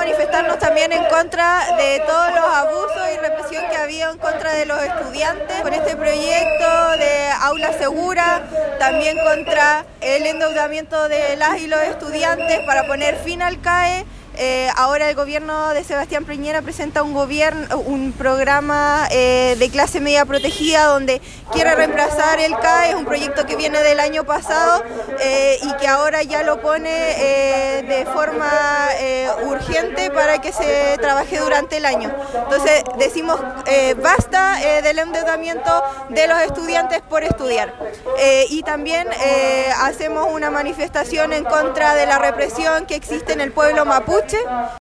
manifestarnos también en contra de todos los abusos y represión que ha habido en contra de los estudiantes con este proyecto de aula segura, también contra el endeudamiento de las y los estudiantes para poner fin al CAE. Ahora el gobierno de Sebastián Piñera presenta un programa de clase media protegida donde quiere reemplazar el CAE, es un proyecto que viene del año pasado y que ahora ya lo pone de forma urgente para que se trabaje durante el año. Entonces decimos basta del endeudamiento de los estudiantes por estudiar. Y también hacemos una manifestación en contra de la represión que existe en el pueblo mapuche.